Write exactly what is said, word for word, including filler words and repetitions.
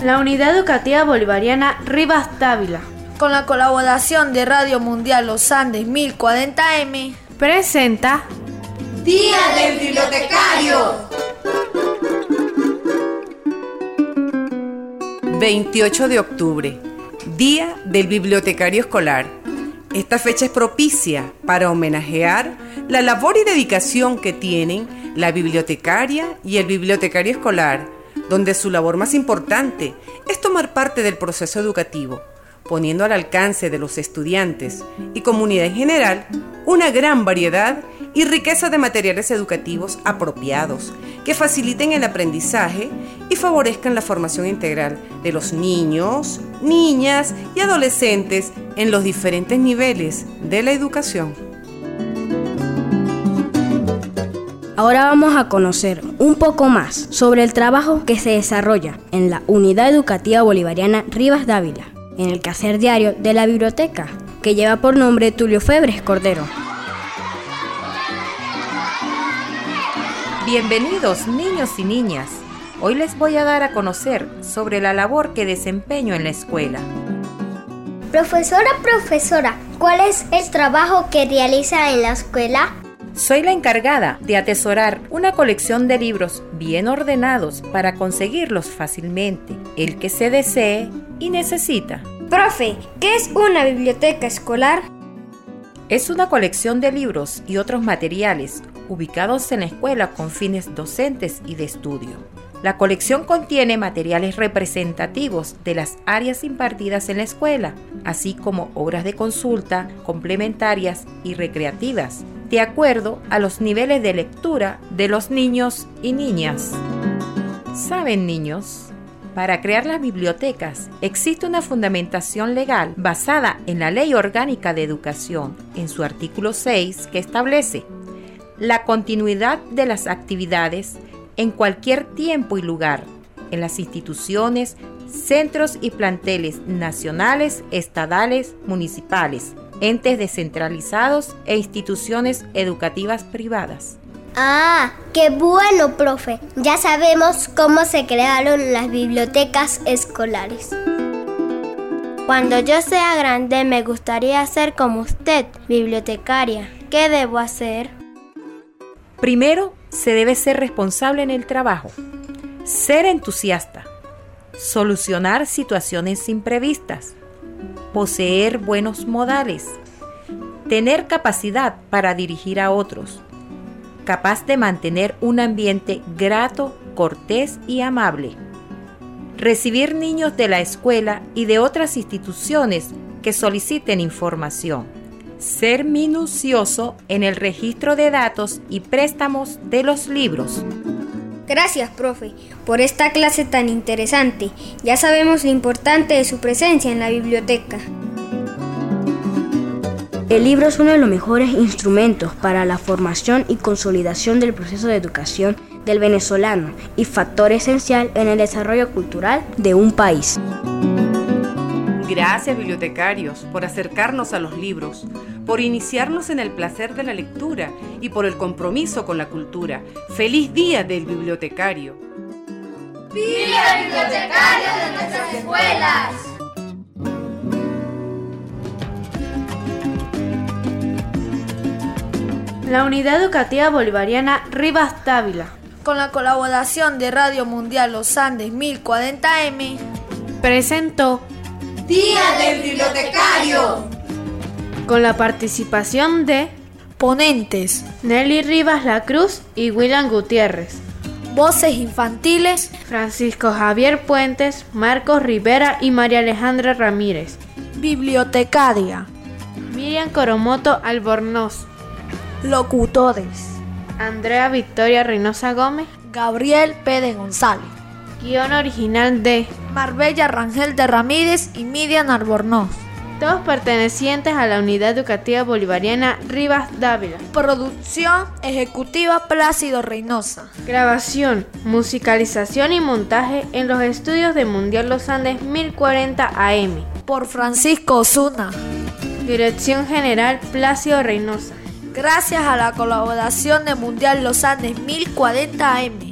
La Unidad Educativa Bolivariana Rivas Dávila, con la colaboración de Radio Mundial Los Andes mil cuarenta eme, presenta Día del Bibliotecario. veintiocho de octubre, Día del Bibliotecario Escolar. Esta fecha es propicia para homenajear la labor y dedicación que tienen la bibliotecaria y el bibliotecario escolar, donde su labor más importante es tomar parte del proceso educativo, poniendo al alcance de los estudiantes y comunidad en general una gran variedad y riqueza de materiales educativos apropiados que faciliten el aprendizaje y favorezcan la formación integral de los niños, niñas y adolescentes en los diferentes niveles de la educación. Ahora vamos a conocer un poco más sobre el trabajo que se desarrolla en la Unidad Educativa Bolivariana Rivas Dávila, en el quehacer diario de la biblioteca, que lleva por nombre Tulio Febres Cordero. Bienvenidos niños y niñas. Hoy les voy a dar a conocer sobre la labor que desempeño en la escuela. Profesora, profesora, ¿cuál es el trabajo que realiza en la escuela? Soy la encargada de atesorar una colección de libros bien ordenados para conseguirlos fácilmente, el que se desee y necesita. Profe, ¿qué es una biblioteca escolar? Es una colección de libros y otros materiales ubicados en la escuela con fines docentes y de estudio. La colección contiene materiales representativos de las áreas impartidas en la escuela, así como obras de consulta, complementarias y recreativas, de acuerdo a los niveles de lectura de los niños y niñas. ¿Saben, niños? Para crear las bibliotecas existe una fundamentación legal basada en la Ley Orgánica de Educación, en su artículo seis, que establece la continuidad de las actividades en cualquier tiempo y lugar, en las instituciones, centros y planteles nacionales, estadales, municipales, entes descentralizados e instituciones educativas privadas. Ah, qué bueno, profe. Ya sabemos cómo se crearon las bibliotecas escolares. Cuando yo sea grande me gustaría ser como usted, bibliotecaria. ¿Qué debo hacer? Primero, se debe ser responsable en el trabajo, ser entusiasta, solucionar situaciones imprevistas, poseer buenos modales, tener capacidad para dirigir a otros, capaz de mantener un ambiente grato, cortés y amable, recibir niños de la escuela y de otras instituciones que soliciten información, ser minucioso en el registro de datos y préstamos de los libros. Gracias, profe, por esta clase tan interesante. Ya sabemos lo importante de su presencia en la biblioteca. El libro es uno de los mejores instrumentos para la formación y consolidación del proceso de educación del venezolano y factor esencial en el desarrollo cultural de un país. Gracias, bibliotecarios, por acercarnos a los libros, por iniciarnos en el placer de la lectura y por el compromiso con la cultura. ¡Feliz Día del Bibliotecario! ¡Viva el bibliotecario de nuestras escuelas! La Unidad Educativa Bolivariana Rivas Dávila, con la colaboración de Radio Mundial Los Andes mil cuarenta eme, presentó Día del Bibliotecario, con la participación de ponentes Nelly Rivas La Cruz y William Gutiérrez, voces infantiles Francisco Javier Puentes, Marcos Rivera y María Alejandra Ramírez, bibliotecaria Miriam Coromoto Albornoz, locutores Andrea Victoria Reynosa Gómez, Gabriel Pérez González, guión original de Marbella Rangel de Ramírez y Miriam Albornoz, todos pertenecientes a la Unidad Educativa Bolivariana Rivas Dávila. Producción ejecutiva Plácido Reynosa. Grabación, musicalización y montaje en los estudios de Mundial Los Andes mil cuarenta A M por Francisco Osuna. Dirección General Plácido Reynosa. Gracias a la colaboración de Mundial Los Andes mil cuarenta A M.